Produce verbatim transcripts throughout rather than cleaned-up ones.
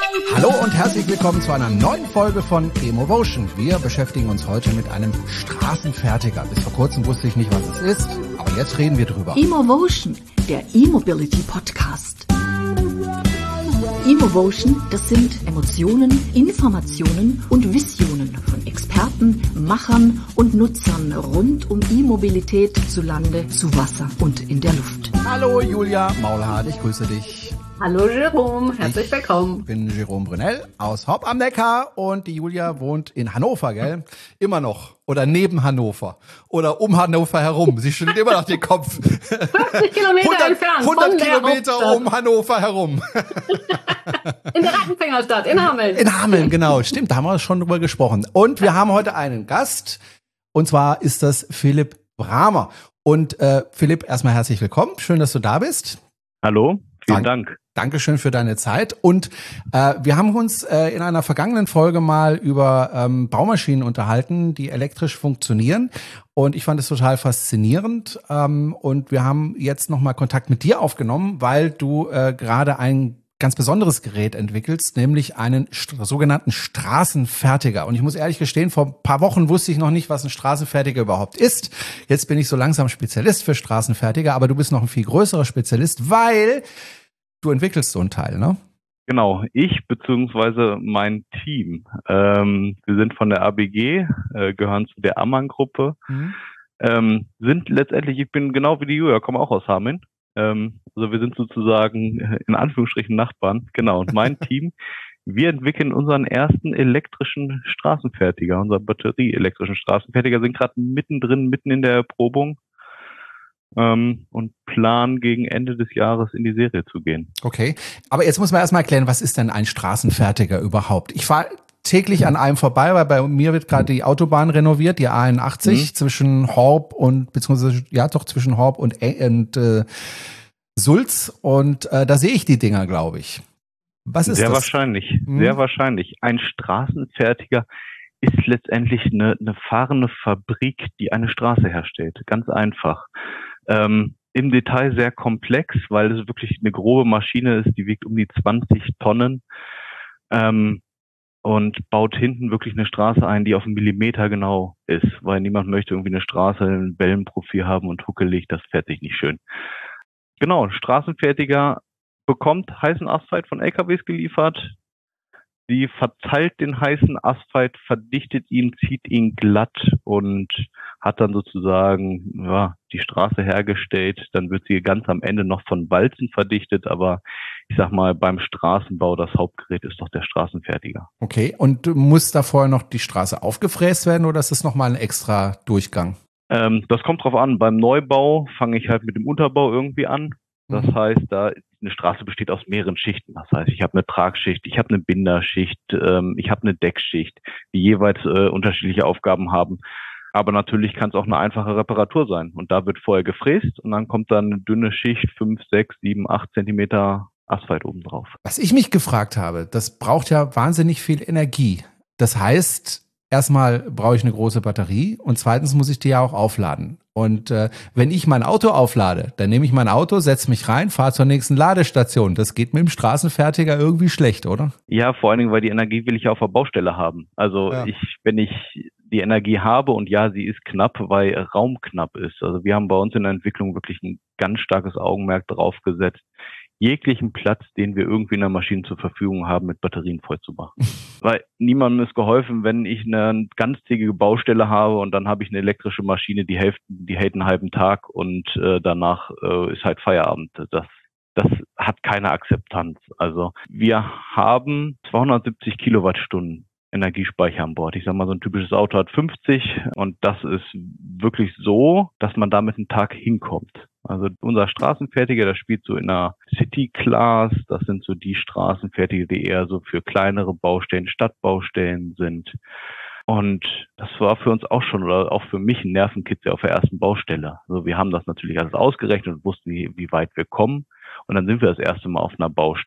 Hallo und herzlich willkommen zu einer neuen Folge von Emovotion. Wir beschäftigen uns heute mit einem Straßenfertiger. Bis vor kurzem wusste ich nicht, was es ist, aber jetzt reden wir drüber. Emovotion, der E-Mobility Podcast. Emovotion, das sind Emotionen, Informationen und Visionen von Experten, Machern und Nutzern rund um E-Mobilität zu Lande, zu Wasser und in der Luft. Hallo Julia Maulhardt, ich grüße dich. Hallo Jerome, herzlich ich willkommen. Ich bin Jerome Brunel aus Horb am Neckar und die Julia wohnt in Hannover, gell? Immer noch. Oder neben Hannover. Oder um Hannover herum. Sie schüttelt immer noch den Kopf. fünfzig Kilometer hundert, entfernt hundert von Kilometer der Hauptstadt. um Hannover herum. In der Rattenfängerstadt, in Hameln. In Hameln, genau. Stimmt, da haben wir schon drüber gesprochen. Und wir haben heute einen Gast. Und zwar ist das Philipp Bramer. Und äh, Philipp, erstmal herzlich willkommen. Schön, dass du da bist. Hallo, vielen Dank. Dank. Dankeschön für deine Zeit. Und äh, wir haben uns äh, in einer vergangenen Folge mal über ähm, Baumaschinen unterhalten, die elektrisch funktionieren. Und ich fand es total faszinierend. Ähm, und wir haben jetzt nochmal Kontakt mit dir aufgenommen, weil du äh, gerade ein ganz besonderes Gerät entwickelst, nämlich einen st- sogenannten Straßenfertiger. Und ich muss ehrlich gestehen, vor ein paar Wochen wusste ich noch nicht, was ein Straßenfertiger überhaupt ist. Jetzt bin ich so langsam Spezialist für Straßenfertiger, aber du bist noch ein viel größerer Spezialist, weil du entwickelst so ein Teil, ne? Genau, ich beziehungsweise mein Team. Ähm, wir sind von der A B G, äh, gehören zu der Ammann-Gruppe, mhm. ähm, sind letztendlich, ich bin genau wie die Julia, komme auch aus Hameln. Ähm, also wir sind sozusagen in Anführungsstrichen Nachbarn. Genau, und mein Team, wir entwickeln unseren ersten elektrischen Straßenfertiger, unseren batterieelektrischen Straßenfertiger, sind gerade mittendrin, mitten in der Erprobung. Ähm, und planen gegen Ende des Jahres in die Serie zu gehen. Okay, aber jetzt muss man erstmal erklären, was ist denn ein Straßenfertiger überhaupt? Ich fahre täglich an einem vorbei, weil bei mir wird gerade die Autobahn renoviert, die A einundachtzig, mhm. zwischen Horb und, beziehungsweise, ja doch, zwischen Horb und, und äh, Sulz und äh, da sehe ich die Dinger, glaube ich. Was ist sehr das? Wahrscheinlich, mhm. sehr wahrscheinlich. Ein Straßenfertiger ist letztendlich eine, eine fahrende Fabrik, die eine Straße herstellt. Ganz einfach. Ähm, im Detail sehr komplex, weil es wirklich eine grobe Maschine ist, die wiegt um die zwanzig Tonnen ähm, und baut hinten wirklich eine Straße ein, die auf einen Millimeter genau ist, weil niemand möchte irgendwie eine Straße, ein Wellenprofil haben und huckelig, das fährt sich nicht schön. Genau, ein Straßenfertiger bekommt heißen Asphalt von L K Ws geliefert. Sie verzeilt den heißen Asphalt, verdichtet ihn, zieht ihn glatt und hat dann sozusagen ja, die Straße hergestellt. Dann wird sie ganz am Ende noch von Walzen verdichtet, aber ich sag mal, beim Straßenbau, das Hauptgerät ist doch der Straßenfertiger. Okay, und muss da vorher noch die Straße aufgefräst werden oder ist das nochmal ein extra Durchgang? Ähm, das kommt drauf an. Beim Neubau fange ich halt mit dem Unterbau irgendwie an. Das mhm. heißt, da eine Straße besteht aus mehreren Schichten. Das heißt, ich habe eine Tragschicht, ich habe eine Binderschicht, ähm, ich habe eine Deckschicht, die jeweils äh, unterschiedliche Aufgaben haben. Aber natürlich kann es auch eine einfache Reparatur sein. Und da wird vorher gefräst und dann kommt dann eine dünne Schicht, fünf, sechs, sieben, acht Zentimeter Asphalt oben drauf. Was ich mich gefragt habe, das braucht ja wahnsinnig viel Energie. Das heißt, erstmal brauche ich eine große Batterie und zweitens muss ich die ja auch aufladen. Und äh, wenn ich mein Auto auflade, dann nehme ich mein Auto, setze mich rein, fahre zur nächsten Ladestation. Das geht mit dem Straßenfertiger irgendwie schlecht, oder? Ja, vor allen Dingen, weil die Energie will ich ja auf der Baustelle haben. Also ja. ich, wenn ich die Energie habe und ja, sie ist knapp, weil Raum knapp ist. Also wir haben bei uns in der Entwicklung wirklich ein ganz starkes Augenmerk drauf gesetzt, jeglichen Platz, den wir irgendwie in der Maschine zur Verfügung haben, mit Batterien voll zu machen. Weil niemandem ist geholfen, wenn ich eine ganztägige Baustelle habe und dann habe ich eine elektrische Maschine, die hält, die hält einen halben Tag und äh, danach äh, ist halt Feierabend. Das, das hat keine Akzeptanz. Also wir haben zweihundertsiebzig Kilowattstunden Energiespeicher an Bord. Ich sag mal, so ein typisches Auto hat fünfzig und das ist wirklich so, dass man damit einen Tag hinkommt. Also unser Straßenfertiger, das spielt so in einer City Class, das sind so die Straßenfertiger, die eher so für kleinere Baustellen, Stadtbaustellen sind. Und das war für uns auch schon, oder auch für mich ein Nervenkitzel auf der ersten Baustelle. Also wir haben das natürlich alles ausgerechnet und wussten, wie, wie weit wir kommen. Und dann sind wir das erste Mal auf einer Baustelle.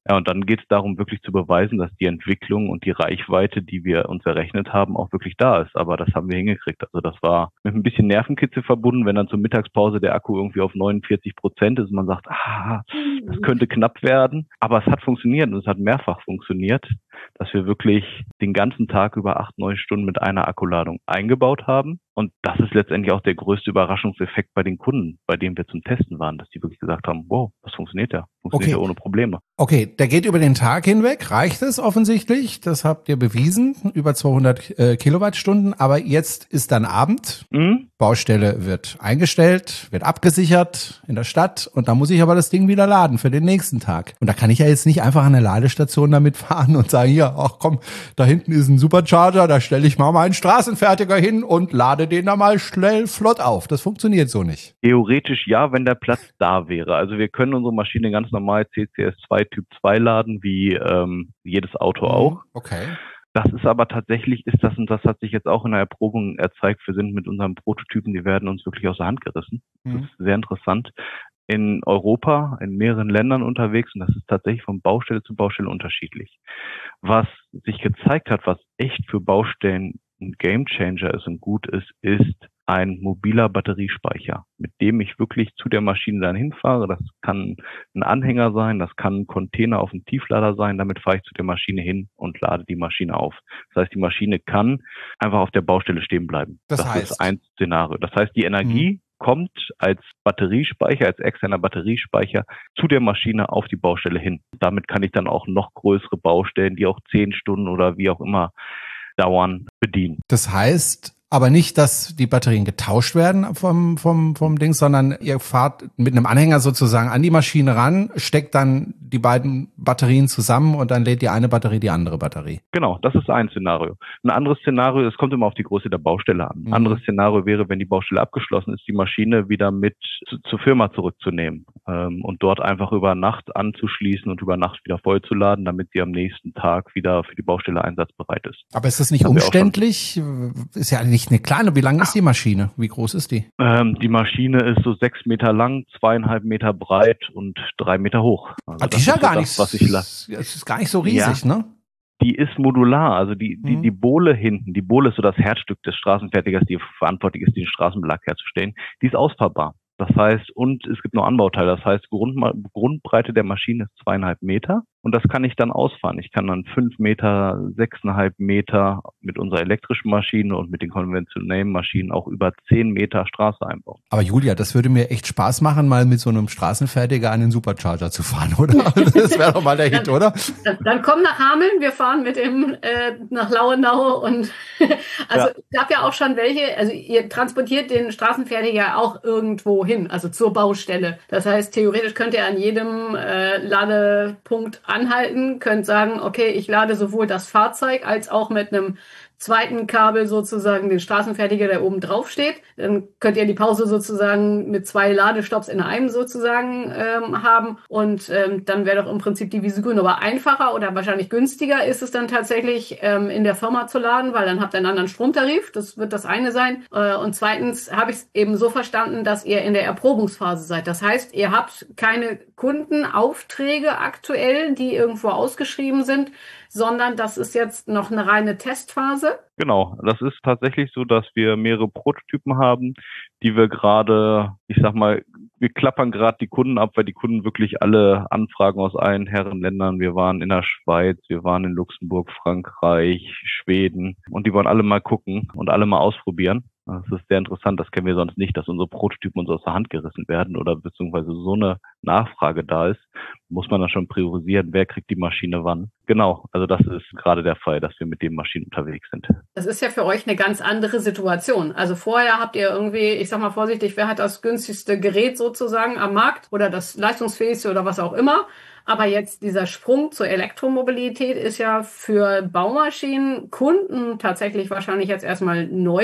Ja, und dann geht es darum, wirklich zu beweisen, dass die Entwicklung und die Reichweite, die wir uns errechnet haben, auch wirklich da ist. Aber das haben wir hingekriegt. Also das war mit ein bisschen Nervenkitzel verbunden, wenn dann zur Mittagspause der Akku irgendwie auf neunundvierzig Prozent ist und man sagt, ah, das könnte knapp werden. Aber es hat funktioniert und es hat mehrfach funktioniert, dass wir wirklich den ganzen Tag über acht, neun Stunden mit einer Akkuladung eingebaut haben. Und das ist letztendlich auch der größte Überraschungseffekt bei den Kunden, bei denen wir zum Testen waren, dass die wirklich gesagt haben, wow, das funktioniert ja. Funktioniert okay. ja ohne Probleme. Okay, der geht über den Tag hinweg, reicht es offensichtlich, das habt ihr bewiesen, über zweihundert äh, Kilowattstunden, aber jetzt ist dann Abend, mhm. Baustelle wird eingestellt, wird abgesichert in der Stadt und da muss ich aber das Ding wieder laden für den nächsten Tag. Und da kann ich ja jetzt nicht einfach an eine Ladestation damit fahren und sagen, hier, ach komm, da hinten ist ein Supercharger, da stelle ich mal meinen Straßenfertiger hin und lade den da mal schnell flott auf. Das funktioniert so nicht. Theoretisch ja, wenn der Platz da wäre. Also wir können unsere Maschine ganz normal C C S zwei Typ zwei laden, wie ähm, jedes Auto auch. Okay. Das ist aber tatsächlich, ist das, und das hat sich jetzt auch in der Erprobung erzeigt, wir sind mit unseren Prototypen, die werden uns wirklich aus der Hand gerissen. Mhm. Das ist sehr interessant. In Europa, in mehreren Ländern unterwegs und das ist tatsächlich von Baustelle zu Baustelle unterschiedlich. Was sich gezeigt hat, was echt für Baustellen ein Gamechanger ist und gut ist, ist ein mobiler Batteriespeicher, mit dem ich wirklich zu der Maschine dann hinfahre. Das kann ein Anhänger sein, das kann ein Container auf dem Tieflader sein. Damit fahre ich zu der Maschine hin und lade die Maschine auf. Das heißt, die Maschine kann einfach auf der Baustelle stehen bleiben. Das, das heißt? ist ein Szenario. Das heißt, die Energie mhm. kommt als Batteriespeicher, als externer Batteriespeicher zu der Maschine auf die Baustelle hin. Damit kann ich dann auch noch größere Baustellen, die auch zehn Stunden oder wie auch immer dauern, bedienen. Das heißt aber nicht, dass die Batterien getauscht werden vom, vom, vom Ding, sondern ihr fahrt mit einem Anhänger sozusagen an die Maschine ran, steckt dann die beiden Batterien zusammen und dann lädt die eine Batterie die andere Batterie. Genau, das ist ein Szenario. Ein anderes Szenario, es kommt immer auf die Größe der Baustelle an. Ein mhm. anderes Szenario wäre, wenn die Baustelle abgeschlossen ist, die Maschine wieder mit zu, zur Firma zurückzunehmen ähm, und dort einfach über Nacht anzuschließen und über Nacht wieder vollzuladen, damit sie am nächsten Tag wieder für die Baustelle einsatzbereit ist. Aber ist das nicht das umständlich? Ist ja nicht eine kleine. Wie lang ist die Maschine? Wie groß ist die? Ähm, die Maschine ist so sechs Meter lang, zweieinhalb Meter breit und drei Meter hoch. Also ah, die ist ja gar nicht, das, was ich ist gar nicht so riesig, ja. ne? Die ist modular, also die, die, mhm. die Bohle hinten, die Bohle ist so das Herzstück des Straßenfertigers, die verantwortlich ist, den Straßenbelag herzustellen. Die ist ausfahrbar. Das heißt, und es gibt noch Anbauteile. Das heißt, Grund, Grundbreite der Maschine ist zweieinhalb Meter. Und das kann ich dann ausfahren. Ich kann dann fünf Meter, sechseinhalb Meter mit unserer elektrischen Maschine und mit den konventionellen Maschinen auch über zehn Meter Straße einbauen. Aber Julia, das würde mir echt Spaß machen, mal mit so einem Straßenfertiger einen Supercharger zu fahren, oder? Das wäre doch mal der Hit, oder? Dann, dann komm nach Hameln, wir fahren mit dem äh, nach Lauenau und also ja. Es gab ja auch schon welche, also ihr transportiert den Straßenfertiger auch irgendwo hin, also zur Baustelle. Das heißt, theoretisch könnt ihr an jedem äh, Ladepunkt anhalten, könnt sagen, okay, ich lade sowohl das Fahrzeug als auch mit einem zweiten Kabel sozusagen den Straßenfertiger, der oben drauf steht. Dann könnt ihr die Pause sozusagen mit zwei Ladestopps in einem sozusagen ähm, haben und ähm, dann wäre doch im Prinzip die Wiese grün. Aber einfacher oder wahrscheinlich günstiger ist es dann tatsächlich ähm, in der Firma zu laden, weil dann habt ihr einen anderen Stromtarif. Das wird das eine sein. Äh, und zweitens habe ich es eben so verstanden, dass ihr in der Erprobungsphase seid. Das heißt, ihr habt keine Kundenaufträge aktuell, die irgendwo ausgeschrieben sind, sondern das ist jetzt noch eine reine Testphase? Genau, das ist tatsächlich so, dass wir mehrere Prototypen haben, die wir gerade, ich sag mal, wir klappern gerade die Kunden ab, weil die Kunden wirklich alle Anfragen aus allen Herrenländern, wir waren in der Schweiz, wir waren in Luxemburg, Frankreich, Schweden und die wollen alle mal gucken und alle mal ausprobieren. Das ist sehr interessant, das kennen wir sonst nicht, dass unsere Prototypen uns aus der Hand gerissen werden oder beziehungsweise so eine Nachfrage da ist, muss man dann schon priorisieren, wer kriegt die Maschine wann. Genau, also das ist gerade der Fall, dass wir mit den Maschinen unterwegs sind. Das ist ja für euch eine ganz andere Situation. Also vorher habt ihr irgendwie, ich sag mal vorsichtig, wer hat das günstigste Gerät sozusagen am Markt oder das leistungsfähigste oder was auch immer. Aber jetzt dieser Sprung zur Elektromobilität ist ja für Baumaschinenkunden tatsächlich wahrscheinlich jetzt erstmal neu.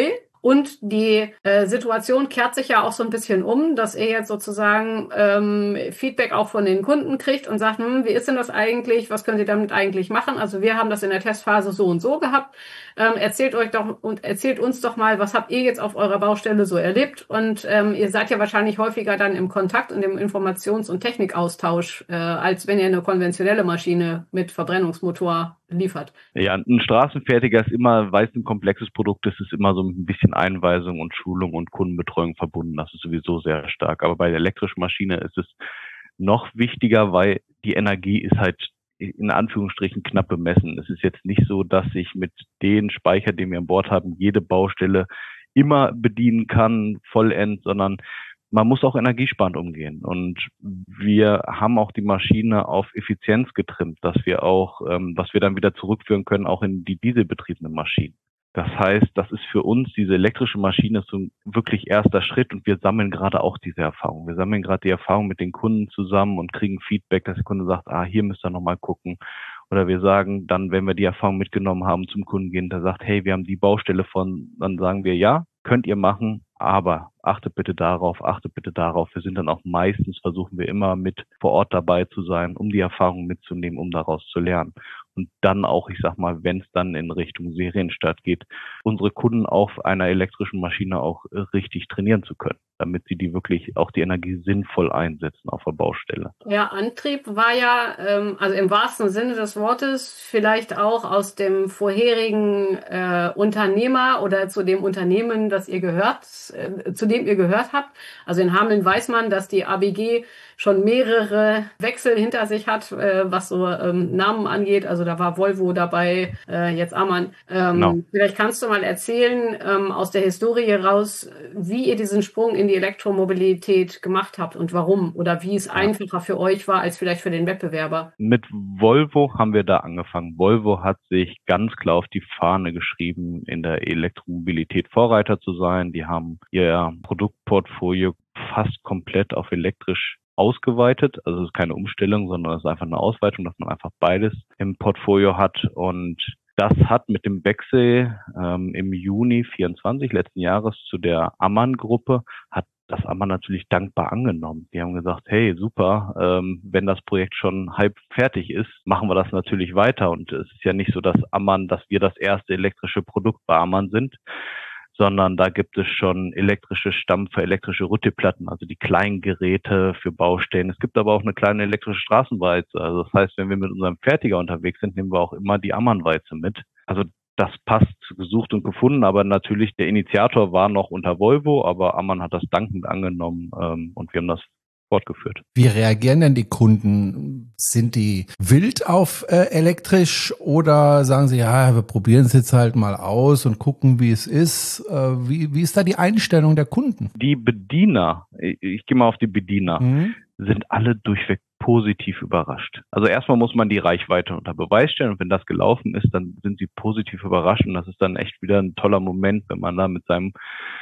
Und die äh, Situation kehrt sich ja auch so ein bisschen um, dass ihr jetzt sozusagen ähm, Feedback auch von den Kunden kriegt und sagt, hm, wie ist denn das eigentlich? Was können Sie damit eigentlich machen? Also wir haben das in der Testphase so und so gehabt. Ähm, erzählt euch doch und erzählt uns doch mal, was habt ihr jetzt auf eurer Baustelle so erlebt? Und ähm, ihr seid ja wahrscheinlich häufiger dann im Kontakt und im Informations- und Technikaustausch, äh, als wenn ihr eine konventionelle Maschine mit Verbrennungsmotor liefert. Ja, ein Straßenfertiger ist immer, weil es ein komplexes Produkt ist, ist immer so ein bisschen Einweisung und Schulung und Kundenbetreuung verbunden. Das ist sowieso sehr stark. Aber bei der elektrischen Maschine ist es noch wichtiger, weil die Energie ist halt in Anführungsstrichen knapp bemessen. Es ist jetzt nicht so, dass ich mit den Speicher, den wir an Bord haben, jede Baustelle immer bedienen kann, vollends, sondern man muss auch energiesparend umgehen. Und wir haben auch die Maschine auf Effizienz getrimmt, dass wir auch, ähm, was wir dann wieder zurückführen können, auch in die dieselbetriebenen Maschinen. Das heißt, das ist für uns, diese elektrische Maschine, so wirklich erster Schritt und wir sammeln gerade auch diese Erfahrung. Wir sammeln gerade die Erfahrung mit den Kunden zusammen und kriegen Feedback, dass der Kunde sagt, ah, hier müsst ihr nochmal gucken. Oder wir sagen dann, wenn wir die Erfahrung mitgenommen haben, zum Kunden gehen, der sagt, hey, wir haben die Baustelle von, dann sagen wir, ja, könnt ihr machen, aber achtet bitte darauf, achtet bitte darauf. Wir sind dann auch meistens, versuchen wir immer mit vor Ort dabei zu sein, um die Erfahrung mitzunehmen, um daraus zu lernen. Und dann auch, ich sag mal, wenn es dann in Richtung Serienstart geht, unsere Kunden auf einer elektrischen Maschine auch richtig trainieren zu können, damit sie die wirklich auch die Energie sinnvoll einsetzen auf der Baustelle. Ja, Antrieb war ja, ähm, also im wahrsten Sinne des Wortes, vielleicht auch aus dem vorherigen äh, Unternehmer oder zu dem Unternehmen, das ihr gehört, äh, zu dem ihr gehört habt. Also in Hameln weiß man, dass die A B G schon mehrere Wechsel hinter sich hat, äh, was so ähm, Namen angeht. Also da war Volvo dabei, äh, jetzt Ammann. Ähm, genau. Vielleicht kannst du mal erzählen, ähm, aus der Historie raus, wie ihr diesen Sprung in die Elektromobilität gemacht habt und warum oder wie es ja. einfacher für euch war als vielleicht für den Wettbewerber. Mit Volvo haben wir da angefangen. Volvo hat sich ganz klar auf die Fahne geschrieben, in der Elektromobilität Vorreiter zu sein. Die haben ihr Produktportfolio fast komplett auf elektrisch ausgeweitet. Also es ist keine Umstellung, sondern es ist einfach eine Ausweitung, dass man einfach beides im Portfolio hat. Und das hat mit dem Wechsel ähm, im Juni vierundzwanzig letzten Jahres zu der Ammann-Gruppe, hat das Ammann natürlich dankbar angenommen. Die haben gesagt, hey, super, ähm, wenn das Projekt schon halb fertig ist, machen wir das natürlich weiter. Und es ist ja nicht so, dass Ammann, dass wir das erste elektrische Produkt bei Ammann sind, sondern da gibt es schon elektrische Stampfer, elektrische Rüttelplatten, also die kleinen Geräte für Baustellen. Es gibt aber auch eine kleine elektrische Straßenwalze. Also das heißt, wenn wir mit unserem Fertiger unterwegs sind, nehmen wir auch immer die Ammann-Walze mit. Also das passt, gesucht und gefunden, aber natürlich der Initiator war noch unter Volvo, aber Ammann hat das dankend angenommen ähm, und wir haben das fortgeführt. Wie reagieren denn die Kunden? Sind die wild auf äh, elektrisch oder sagen sie, ja, wir probieren es jetzt halt mal aus und gucken, wie es ist? Äh, wie, wie ist da die Einstellung der Kunden? Die Bediener, ich, ich gehe mal auf die Bediener, mhm. sind alle durchweg positiv überrascht. Also erstmal muss man die Reichweite unter Beweis stellen und wenn das gelaufen ist, dann sind sie positiv überrascht und das ist dann echt wieder ein toller Moment, wenn man da mit seinem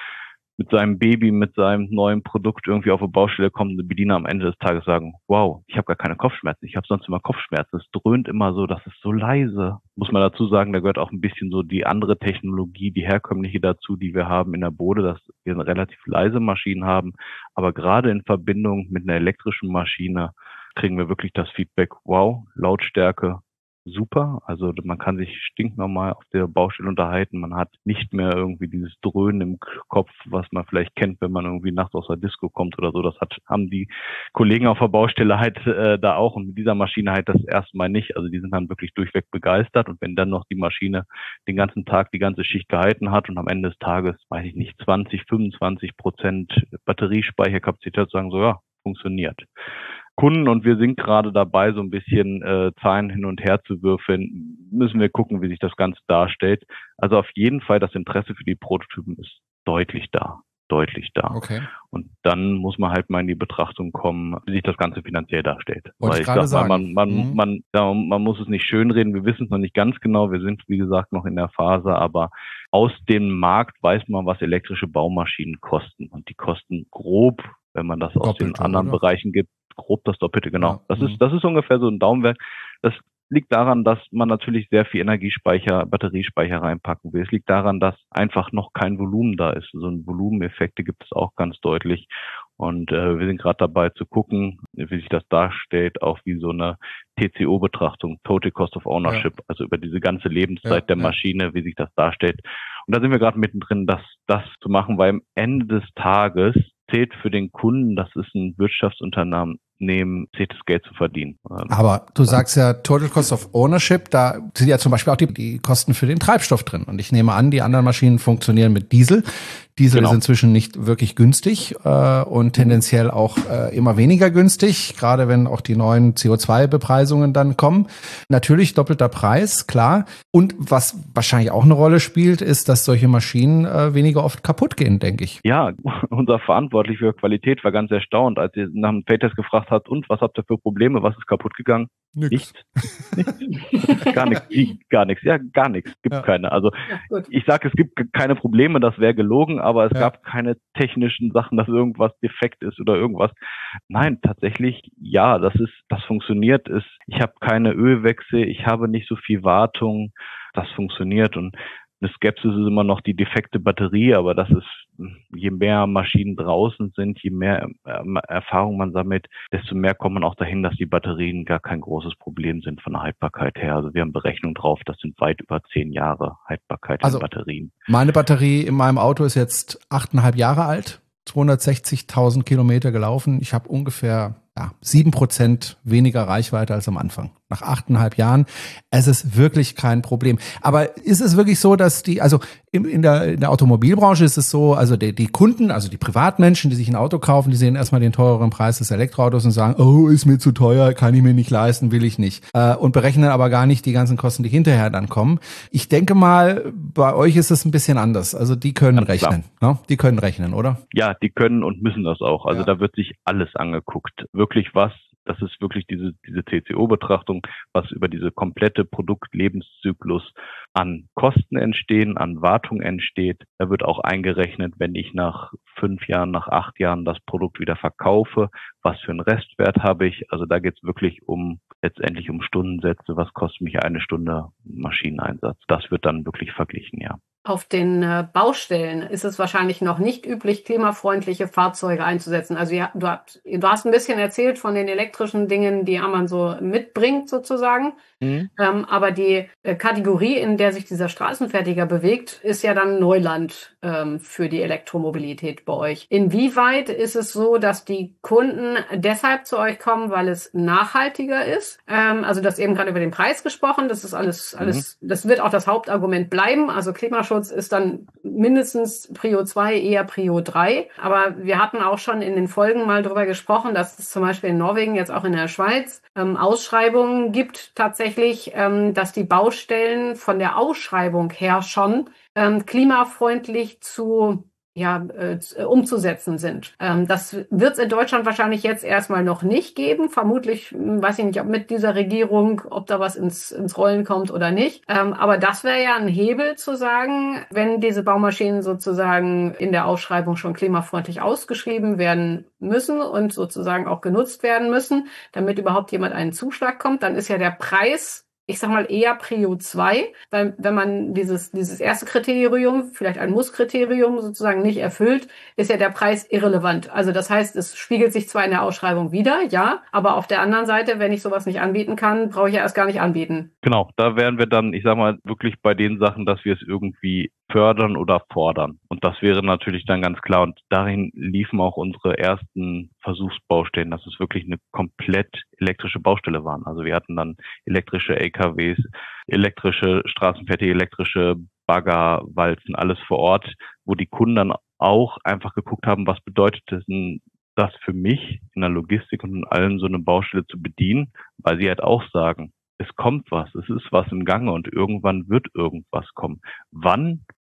mit seinem Baby, mit seinem neuen Produkt irgendwie auf eine Baustelle kommt und die Bediener am Ende des Tages sagen, wow, ich habe gar keine Kopfschmerzen, ich habe sonst immer Kopfschmerzen. Es dröhnt immer so, das ist so leise. Muss man dazu sagen, da gehört auch ein bisschen so die andere Technologie, die herkömmliche dazu, die wir haben in der Bode, dass wir relativ leise Maschinen haben. Aber gerade in Verbindung mit einer elektrischen Maschine kriegen wir wirklich das Feedback, wow, Lautstärke, super. Also man kann sich stinknormal auf der Baustelle unterhalten. Man hat nicht mehr irgendwie dieses Dröhnen im Kopf, was man vielleicht kennt, wenn man irgendwie nachts aus der Disco kommt oder so. Das hat, haben die Kollegen auf der Baustelle halt äh, da auch und mit dieser Maschine halt das erste Mal nicht. Also die sind dann wirklich durchweg begeistert und wenn dann noch die Maschine den ganzen Tag die ganze Schicht gehalten hat und am Ende des Tages, weiß ich nicht, zwanzig, fünfundzwanzig Prozent Batteriespeicherkapazität, sagen so, ja, funktioniert. Kunden und wir sind gerade dabei, so ein bisschen äh, Zahlen hin und her zu würfeln, müssen wir gucken, wie sich das Ganze darstellt. Also auf jeden Fall das Interesse für die Prototypen ist deutlich da, deutlich da. Okay. Und dann muss man halt mal in die Betrachtung kommen, wie sich das Ganze finanziell darstellt. Wollte Weil ich gerade sag mal, sagen. man, man, Mhm. man, ja, man muss es nicht schönreden, wir wissen es noch nicht ganz genau, wir sind wie gesagt noch in der Phase, aber aus dem Markt weiß man, was elektrische Baumaschinen kosten und die kosten grob, wenn man das aus Doppelte, den anderen oder? Bereichen gibt, grob das Doppelte, genau. Ja. Das Mhm. ist, das ist ungefähr so ein Daumenwerk. Das liegt daran, dass man natürlich sehr viel Energiespeicher, Batteriespeicher reinpacken will. Es liegt daran, dass einfach noch kein Volumen da ist. So ein Volumeneffekte gibt es auch ganz deutlich. Und äh, wir sind gerade dabei zu gucken, wie sich das darstellt, auch wie so eine T C O-Betrachtung, Total Cost of Ownership, ja. Also über diese ganze Lebenszeit ja, der Maschine, ja. Wie sich das darstellt. Und da sind wir gerade mittendrin, das, das zu machen, weil am Ende des Tages zählt für den Kunden, das ist ein Wirtschaftsunternehmen, nehmen, zählt das Geld zu verdienen. Aber du sagst ja Total Cost of Ownership, da sind ja zum Beispiel auch die, die Kosten für den Treibstoff drin. Und ich nehme an, die anderen Maschinen funktionieren mit Diesel. Diesel genau. ist inzwischen nicht wirklich günstig äh, und tendenziell auch äh, immer weniger günstig, gerade wenn auch die neuen C O zwei Bepreisungen dann kommen. Natürlich doppelter Preis, klar. Und was wahrscheinlich auch eine Rolle spielt, ist, dass solche Maschinen äh, weniger oft kaputt gehen, denke ich. Ja, unser Verantwortlicher für Qualität war ganz erstaunt, als er nach dem Feldtest gefragt hat, und was habt ihr für Probleme, was ist kaputt gegangen? Nichts. Nichts. gar nichts. Gar nichts. Ja, gar nichts. Gibt ja. keine. Also ja, ich sage, es gibt keine Probleme, das wäre gelogen, aber es ja. gab keine technischen Sachen, dass irgendwas defekt ist oder irgendwas. Nein, tatsächlich, ja, das ist, das funktioniert. Ist, ich habe keine Ölwechsel, ich habe nicht so viel Wartung, das funktioniert. Und eine Skepsis ist immer noch die defekte Batterie, aber das ist, je mehr Maschinen draußen sind, je mehr Erfahrung man sammelt, desto mehr kommt man auch dahin, dass die Batterien gar kein großes Problem sind von der Haltbarkeit her. Also wir haben Berechnungen drauf, das sind weit über zehn Jahre Haltbarkeit also in Batterien. Meine Batterie in meinem Auto ist jetzt achteinhalb Jahre alt, zweihundertsechzigtausend Kilometer gelaufen. Ich habe ungefähr ja, sieben Prozent weniger Reichweite als am Anfang. Nach achteinhalb Jahren. Es ist wirklich kein Problem. Aber ist es wirklich so, dass die, also in, in, der, in der Automobilbranche ist es so, also die, die Kunden, also die Privatmenschen, die sich ein Auto kaufen, die sehen erstmal den teureren Preis des Elektroautos und sagen, oh, ist mir zu teuer, kann ich mir nicht leisten, will ich nicht. Äh, und berechnen aber gar nicht die ganzen Kosten, die hinterher dann kommen. Ich denke mal, bei euch ist es ein bisschen anders. Also die können ja, rechnen. Ne? Die können rechnen, oder? Ja, die können und müssen das auch. Also ja. Da wird sich alles angeguckt. Wirklich was. Das ist wirklich diese, diese T C O-Betrachtung, was über diese komplette Produktlebenszyklus an Kosten entstehen, an Wartung entsteht. Da wird auch eingerechnet, wenn ich nach fünf Jahren, nach acht Jahren das Produkt wieder verkaufe, was für einen Restwert habe ich. Also da geht es wirklich um, letztendlich um Stundensätze. Was kostet mich eine Stunde Maschineneinsatz? Das wird dann wirklich verglichen, ja. Auf den äh, Baustellen ist es wahrscheinlich noch nicht üblich, klimafreundliche Fahrzeuge einzusetzen. Also ja, du, hast, du hast ein bisschen erzählt von den elektrischen Dingen, die man so mitbringt sozusagen. Mhm. Ähm, aber die äh, Kategorie, in der sich dieser Straßenfertiger bewegt, ist ja dann Neuland ähm, für die Elektromobilität bei euch. Inwieweit ist es so, dass die Kunden deshalb zu euch kommen, weil es nachhaltiger ist? Ähm, also das eben gerade über den Preis gesprochen. Das ist alles, alles, mhm. das wird auch das Hauptargument bleiben. Also Klimaschutz ist dann mindestens Prio zwei, eher Prio drei. Aber wir hatten auch schon in den Folgen mal drüber gesprochen, dass es zum Beispiel in Norwegen, jetzt auch in der Schweiz, ähm, Ausschreibungen gibt tatsächlich, ähm, dass die Baustellen von der Ausschreibung her schon ähm, klimafreundlich zu ja, äh, umzusetzen sind. Ähm, das wird es in Deutschland wahrscheinlich jetzt erstmal noch nicht geben. Vermutlich, weiß ich nicht, ob mit dieser Regierung, ob da was ins, ins Rollen kommt oder nicht. Ähm, aber das wäre ja ein Hebel zu sagen, wenn diese Baumaschinen sozusagen in der Ausschreibung schon klimafreundlich ausgeschrieben werden müssen und sozusagen auch genutzt werden müssen, damit überhaupt jemand einen Zuschlag kommt, dann ist ja der Preis, ich sag mal, eher Prio zwei, weil wenn man dieses dieses erste Kriterium, vielleicht ein Muss-Kriterium sozusagen nicht erfüllt, ist ja der Preis irrelevant. Also das heißt, es spiegelt sich zwar in der Ausschreibung wider, ja, aber auf der anderen Seite, wenn ich sowas nicht anbieten kann, brauche ich ja erst gar nicht anbieten. Genau, da wären wir dann, ich sag mal, wirklich bei den Sachen, dass wir es irgendwie fördern oder fordern. Und das wäre natürlich dann ganz klar. Und dahin liefen auch unsere ersten Versuchsbaustellen, dass es wirklich eine komplett elektrische Baustelle waren. Also wir hatten dann elektrische L K Ws, elektrische Straßenfertige, elektrische Bagger, Walzen, alles vor Ort, wo die Kunden dann auch einfach geguckt haben, was bedeutet das denn das für mich in der Logistik und in allem so eine Baustelle zu bedienen, weil sie halt auch sagen, es kommt was, es ist was im Gange und irgendwann wird irgendwas kommen. Wann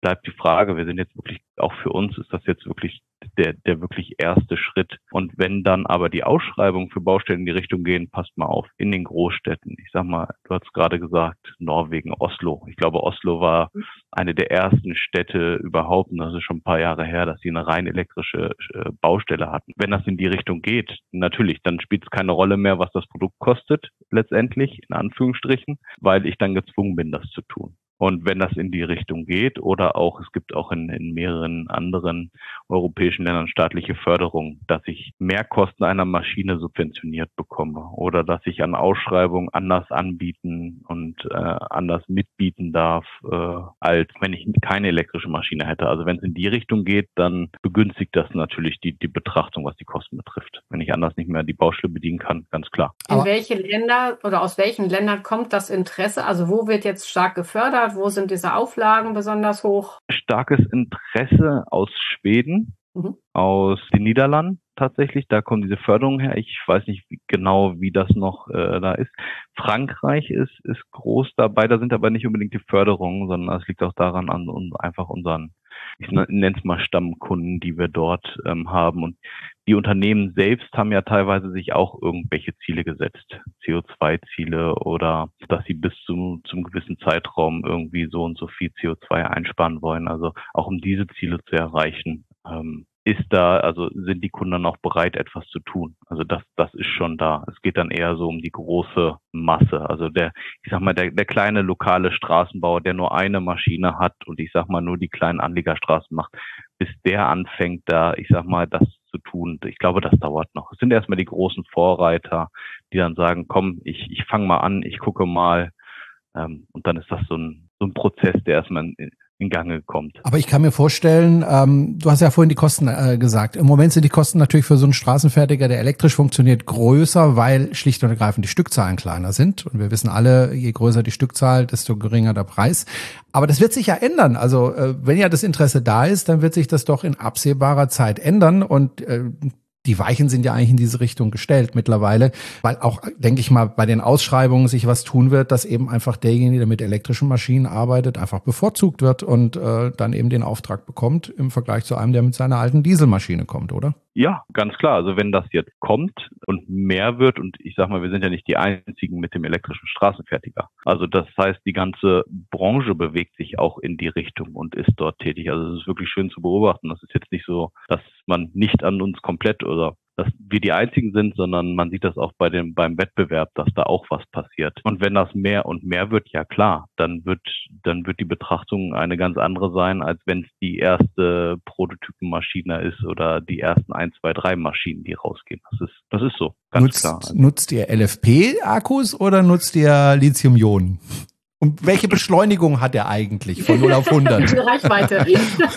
bleibt die Frage, wir sind jetzt wirklich, auch für uns ist das jetzt wirklich der, der wirklich erste Schritt. Und wenn dann aber die Ausschreibungen für Baustellen in die Richtung gehen, passt mal auf, in den Großstädten, ich sag mal, du hast gerade gesagt, Norwegen, Oslo. Ich glaube, Oslo war eine der ersten Städte überhaupt, und das ist schon ein paar Jahre her, dass sie eine rein elektrische äh, Baustelle hatten. Wenn das in die Richtung geht, natürlich, dann spielt es keine Rolle mehr, was das Produkt kostet, letztendlich, in Anführungsstrichen, weil ich dann gezwungen bin, das zu tun. Und wenn das in die Richtung geht oder auch, es gibt auch in, in mehreren anderen europäischen Ländern staatliche Förderung, dass ich Mehrkosten einer Maschine subventioniert bekomme oder dass ich an Ausschreibungen anders anbieten und äh, anders mitbieten darf, äh, als wenn ich keine elektrische Maschine hätte. Also wenn es in die Richtung geht, dann begünstigt das natürlich die, die Betrachtung, was die Kosten betrifft. Wenn ich anders nicht mehr die Baustelle bedienen kann, ganz klar. In welche Länder oder aus welchen Ländern kommt das Interesse? Also wo wird jetzt stark gefördert? Wo sind diese Auflagen besonders hoch? Starkes Interesse aus Schweden, mhm. aus den Niederlanden tatsächlich. Da kommt diese Förderung her. Ich weiß nicht wie, genau, wie das noch äh, da ist. Frankreich ist ist groß dabei. Da sind aber nicht unbedingt die Förderungen, sondern es liegt auch daran an uns, einfach unseren, ich nenne es mal Stammkunden, die wir dort ähm, haben. Und die Unternehmen selbst haben ja teilweise sich auch irgendwelche Ziele gesetzt, C O zwei Ziele oder dass sie bis zu zum gewissen Zeitraum irgendwie so und so viel C O zwei einsparen wollen. Also auch um diese Ziele zu erreichen, ähm, ist da, also sind die Kunden dann auch bereit, etwas zu tun. Also das, das ist schon da. Es geht dann eher so um die große Masse. Also der, ich sag mal, der, der kleine lokale Straßenbauer, der nur eine Maschine hat und ich sag mal nur die kleinen Anliegerstraßen macht, bis der anfängt, da, ich sag mal, das zu tun. Ich glaube, das dauert noch. Es sind erstmal die großen Vorreiter, die dann sagen, komm, ich, ich fange mal an, ich gucke mal. Ähm, und dann ist das so ein, so ein Prozess, der erstmal in, in Gange kommt. Aber ich kann mir vorstellen, ähm, du hast ja vorhin die Kosten äh, gesagt. Im Moment sind die Kosten natürlich für so einen Straßenfertiger, der elektrisch funktioniert, größer, weil schlicht und ergreifend die Stückzahlen kleiner sind. Und wir wissen alle, je größer die Stückzahl, desto geringer der Preis. Aber das wird sich ja ändern. Also äh, wenn ja das Interesse da ist, dann wird sich das doch in absehbarer Zeit ändern. Und äh, die Weichen sind ja eigentlich in diese Richtung gestellt mittlerweile, weil auch, denke ich mal, bei den Ausschreibungen sich was tun wird, dass eben einfach derjenige, der mit elektrischen Maschinen arbeitet, einfach bevorzugt wird und äh, dann eben den Auftrag bekommt im Vergleich zu einem, der mit seiner alten Dieselmaschine kommt, oder? Ja, ganz klar. Also wenn das jetzt kommt und mehr wird, und ich sag mal, wir sind ja nicht die einzigen mit dem elektrischen Straßenfertiger. Also das heißt, die ganze Branche bewegt sich auch in die Richtung und ist dort tätig. Also es ist wirklich schön zu beobachten. Das ist jetzt nicht so, dass man nicht an uns komplett oder dass wir die einzigen sind, sondern man sieht das auch bei dem, beim Wettbewerb, dass da auch was passiert. Und wenn das mehr und mehr wird, ja klar, dann wird, dann wird die Betrachtung eine ganz andere sein, als wenn es die erste Prototypenmaschine ist oder die ersten ein, zwei, drei Maschinen, die rausgehen. Das ist, das ist so, ganz nutzt, klar. Nutzt ihr L F P-Akkus oder nutzt ihr Lithium-Ionen? Und welche Beschleunigung hat er eigentlich von null auf hundert? Die Reichweite.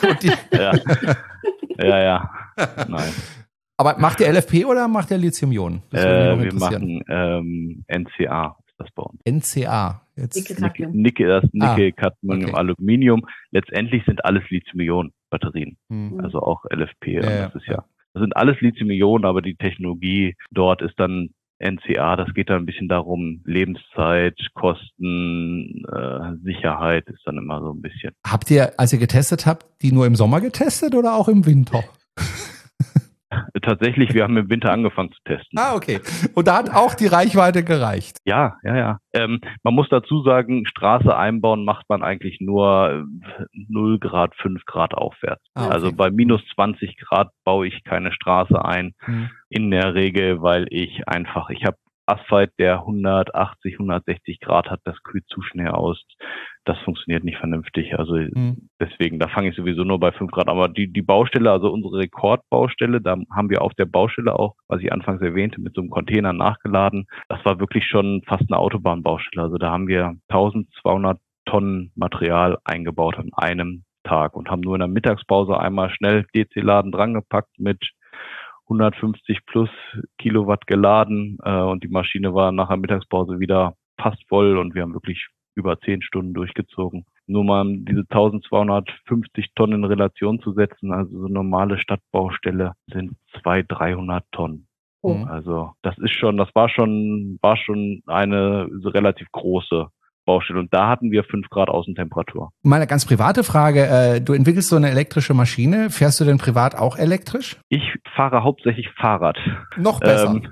ja. ja, ja, nein. Aber macht ihr L F P oder macht ihr Lithium-Ionen? Äh, wir machen ähm, N C A, ist das bei uns. N C A. Jetzt Nickel, Nickel, das Nickel, ah, Cadmium, okay. Aluminium. Letztendlich sind alles Lithium-Ionen-Batterien. Hm. Also auch L F P. Ja, das ist ja, das sind alles Lithium-Ionen, aber die Technologie dort ist dann N C A. Das geht dann ein bisschen darum, Lebenszeit, Kosten, äh, Sicherheit ist dann immer so ein bisschen. Habt ihr, als ihr getestet habt, die nur im Sommer getestet oder auch im Winter? Tatsächlich, wir haben im Winter angefangen zu testen. Ah, okay. Und da hat auch die Reichweite gereicht? Ja, ja, ja. Ähm, man muss dazu sagen, Straße einbauen macht man eigentlich nur null Grad, fünf Grad aufwärts. Ah, okay. Also bei minus zwanzig Grad baue ich keine Straße ein. Hm. In der Regel, weil ich einfach, ich habe Asphalt, der hundertachtzig, hundertsechzig Grad hat, das kühlt zu schnell aus. Das funktioniert nicht vernünftig. Also mhm. deswegen, da fange ich sowieso nur bei fünf Grad. Aber die die Baustelle, also unsere Rekordbaustelle, da haben wir auf der Baustelle auch, was ich anfangs erwähnte, mit so einem Container nachgeladen. Das war wirklich schon fast eine Autobahnbaustelle. Also da haben wir eintausendzweihundert Tonnen Material eingebaut an einem Tag und haben nur in der Mittagspause einmal schnell D C-Laden drangepackt mit hundertfünfzig plus Kilowatt geladen äh, und die Maschine war nach der Mittagspause wieder fast voll und wir haben wirklich über zehn Stunden durchgezogen. Nur mal um diese eintausendzweihundertfünfzig Tonnen in Relation zu setzen, also so eine normale Stadtbaustelle sind zweihundert, dreihundert Tonnen. Oh. Also das ist schon, das war schon, war schon eine so relativ große Baustelle. Und da hatten wir fünf Grad Außentemperatur. Meine ganz private Frage, äh, du entwickelst so eine elektrische Maschine. Fährst du denn privat auch elektrisch? Ich fahre hauptsächlich Fahrrad. Noch besser. Ähm,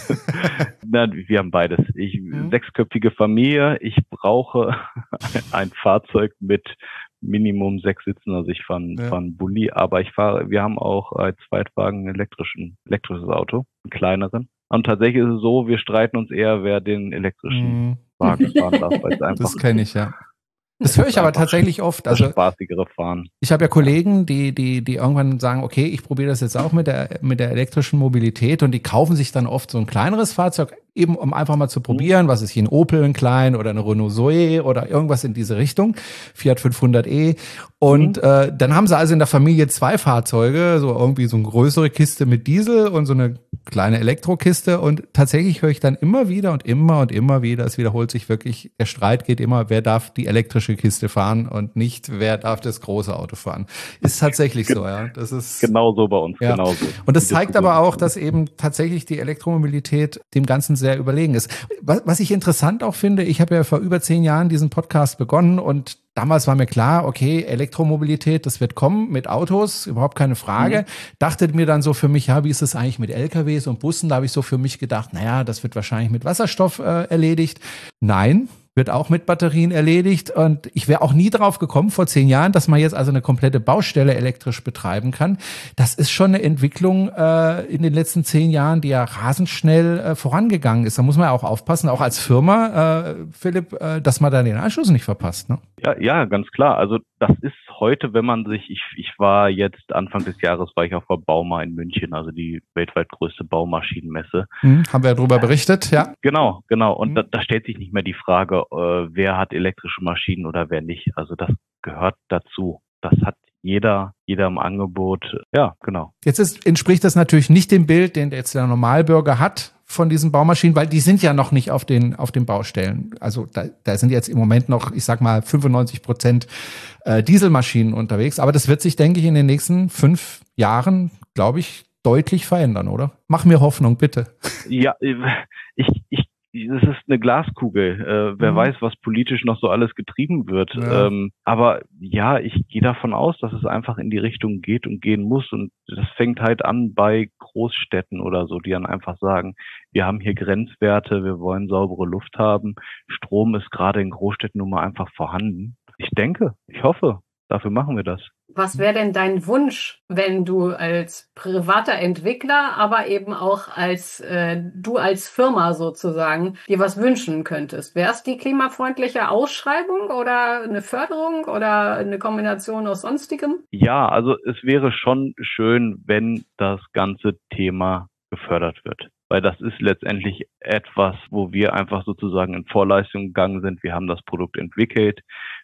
na, wir haben beides. Ich, mhm. sechsköpfige Familie. Ich brauche ein Fahrzeug mit Minimum sechs Sitzen. Also ich fahre ja. fahr einen Bulli, aber ich fahre, wir haben auch als Zweitwagen ein elektrischen, elektrisches Auto, einen kleineren. Und tatsächlich ist es so, wir streiten uns eher, wer den elektrischen mhm. Wagen fahren darf. Weil es einfach das kenne ich, ja. Das höre ich aber tatsächlich oft. Also spaßigere Fahren. Ich habe ja Kollegen, die die die irgendwann sagen, okay, ich probiere das jetzt auch mit der mit der elektrischen Mobilität, und die kaufen sich dann oft so ein kleineres Fahrzeug, eben um einfach mal zu probieren, was ist hier, ein Opel, ein klein oder eine Renault Zoe oder irgendwas in diese Richtung, Fiat fünfhundert e. Und mhm. äh, dann haben sie also in der Familie zwei Fahrzeuge, so irgendwie so eine größere Kiste mit Diesel und so eine kleine Elektrokiste, und tatsächlich höre ich dann immer wieder und immer und immer wieder, es wiederholt sich wirklich, der Streit geht immer, wer darf die elektrische Kiste fahren und nicht, wer darf das große Auto fahren. Ist tatsächlich so, ja. Das ist genau so bei uns, ja. genau so. Und das zeigt aber auch, dass eben tatsächlich die Elektromobilität dem Ganzen sehr überlegen ist. Was, was ich interessant auch finde, ich habe ja vor über zehn Jahren diesen Podcast begonnen, und damals war mir klar, okay, Elektromobilität, das wird kommen mit Autos, überhaupt keine Frage. Mhm. Dachte mir dann so für mich, ja, wie ist es eigentlich mit L K Ws und Bussen? Da habe ich so für mich gedacht, naja, das wird wahrscheinlich mit Wasserstoff äh, erledigt. Nein, wird auch mit Batterien erledigt, und ich wäre auch nie drauf gekommen vor zehn Jahren, dass man jetzt also eine komplette Baustelle elektrisch betreiben kann. Das ist schon eine Entwicklung äh, in den letzten zehn Jahren, die ja rasend schnell äh, vorangegangen ist. Da muss man ja auch aufpassen, auch als Firma, äh, Philipp, äh, dass man da den Anschluss nicht verpasst, ne? Ja, ja, ganz klar. Also das ist heute, wenn man sich, ich ich war jetzt Anfang des Jahres, war ich auf der Bauma in München, also die weltweit größte Baumaschinenmesse. Hm, haben wir ja drüber berichtet, ja. Genau, genau. Und hm. da, da stellt sich nicht mehr die Frage, äh, wer hat elektrische Maschinen oder wer nicht. Also das gehört dazu. Das hat jeder, jeder im Angebot. Ja, genau. Jetzt ist, entspricht das natürlich nicht dem Bild, den jetzt der Normalbürger hat von diesen Baumaschinen, weil die sind ja noch nicht auf den auf den Baustellen. Also da, da sind jetzt im Moment noch, ich sag mal, fünfundneunzig Prozent äh, Dieselmaschinen unterwegs. Aber das wird sich, denke ich, in den nächsten fünf Jahren, glaube ich, deutlich verändern, oder? Mach mir Hoffnung, bitte. Ja, ich ich es ist eine Glaskugel. Äh, wer mhm. weiß, was politisch noch so alles getrieben wird. Ja. Ähm, aber ja, ich gehe davon aus, dass es einfach in die Richtung geht und gehen muss. Und das fängt halt an bei Großstädten oder so, die dann einfach sagen, wir haben hier Grenzwerte, wir wollen saubere Luft haben. Strom ist gerade in Großstädten nun mal einfach vorhanden. Ich denke, ich hoffe, dafür machen wir das. Was wäre denn dein Wunsch, wenn du als privater Entwickler, aber eben auch als äh, du als Firma sozusagen dir was wünschen könntest? Wäre es die klimafreundliche Ausschreibung oder eine Förderung oder eine Kombination aus Sonstigem? Ja, also es wäre schon schön, wenn das ganze Thema gefördert wird. Weil das ist letztendlich etwas, wo wir einfach sozusagen in Vorleistung gegangen sind. Wir haben das Produkt entwickelt.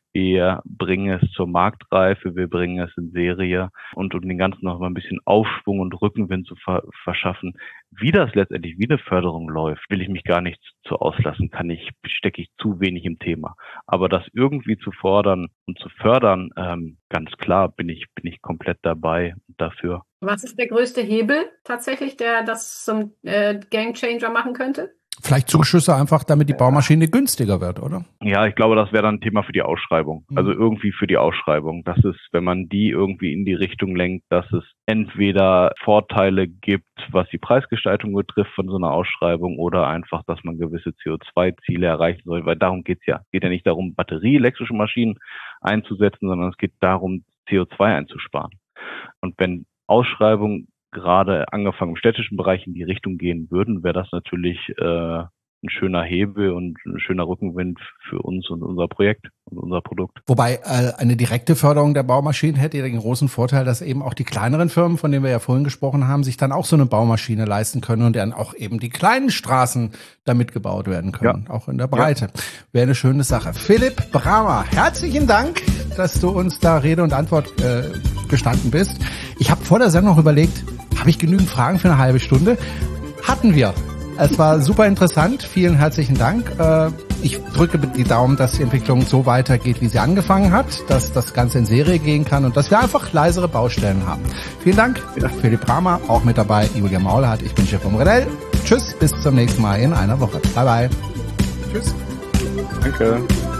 Wir bringen es zur Marktreife, wir bringen es in Serie, und um den Ganzen noch mal ein bisschen Aufschwung und Rückenwind zu ver- verschaffen, wie das letztendlich wie eine Förderung läuft, will ich mich gar nicht zu auslassen, kann ich, stecke ich zu wenig im Thema. Aber das irgendwie zu fordern und zu fördern, ähm, ganz klar, bin ich, bin ich komplett dabei dafür. Was ist der größte Hebel tatsächlich, der das zum äh, Gamechanger machen könnte? Vielleicht Zuschüsse einfach, damit die Baumaschine günstiger wird, oder? Ja, ich glaube, das wäre dann ein Thema für die Ausschreibung. Mhm. Also irgendwie für die Ausschreibung. Das ist, wenn man die irgendwie in die Richtung lenkt, dass es entweder Vorteile gibt, was die Preisgestaltung betrifft von so einer Ausschreibung, oder einfach, dass man gewisse C O zwei Ziele erreichen soll. Weil darum geht's ja. Es geht ja nicht darum, batterieelektrische Maschinen einzusetzen, sondern es geht darum, C O zwei einzusparen. Und wenn Ausschreibungen gerade angefangen im städtischen Bereich in die Richtung gehen würden, wäre das natürlich äh, ein schöner Hebel und ein schöner Rückenwind für uns und unser Projekt und unser Produkt. Wobei äh, eine direkte Förderung der Baumaschinen hätte ja den großen Vorteil, dass eben auch die kleineren Firmen, von denen wir ja vorhin gesprochen haben, sich dann auch so eine Baumaschine leisten können und dann auch eben die kleinen Straßen damit gebaut werden können, ja. Auch in der Breite. Ja. Wäre eine schöne Sache. Philipp Bramer, herzlichen Dank, dass du uns da Rede und Antwort äh, gestanden bist. Ich habe vor der Sendung noch überlegt, habe ich genügend Fragen für eine halbe Stunde? Hatten wir. Es war super interessant. Vielen herzlichen Dank. Ich drücke die Daumen, dass die Entwicklung so weitergeht, wie sie angefangen hat, dass das Ganze in Serie gehen kann und dass wir einfach leisere Baustellen haben. Vielen Dank. Ja. Philipp Bramer, auch mit dabei. Julia Maulhardt. Ich bin Chef vom Redell. Tschüss, bis zum nächsten Mal in einer Woche. Bye, bye. Tschüss. Danke.